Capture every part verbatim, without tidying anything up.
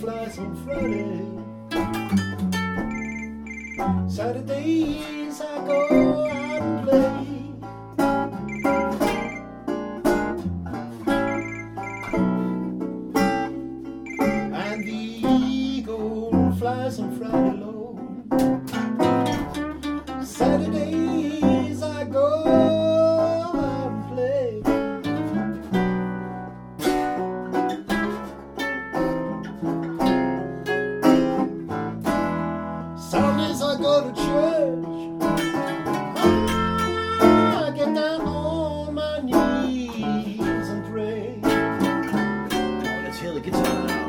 flies on Friday. Saturdays I go out and play. And the eagle flies on Friday low. Saturdays I go out and play. Sundays I go to church. I get down on my knees and pray. Oh, let's hear the guitar now.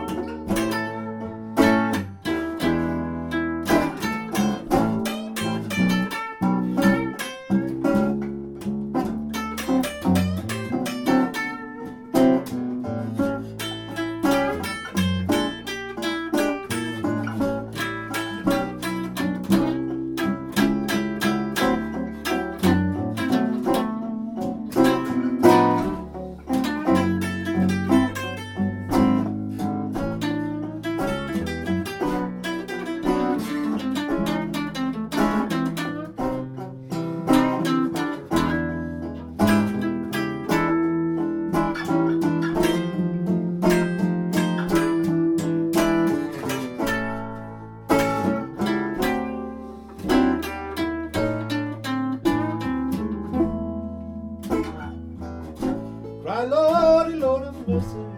Cry, Lordy, Lord have mercy.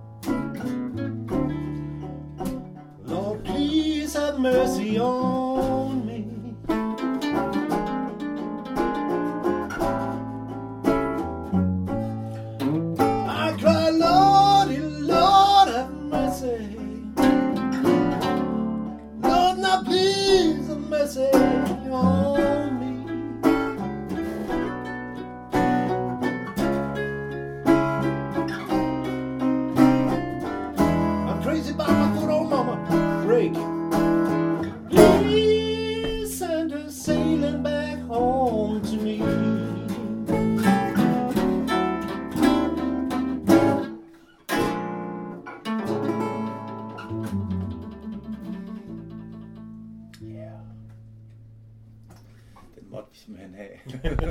Lord, please have mercy on me. I cry, Lordy, Lord have mercy. Lord, now please have mercy on me. Crazy about my good old mama, break. Please send her sailing back home to me. Den måtte vi simpelthen have.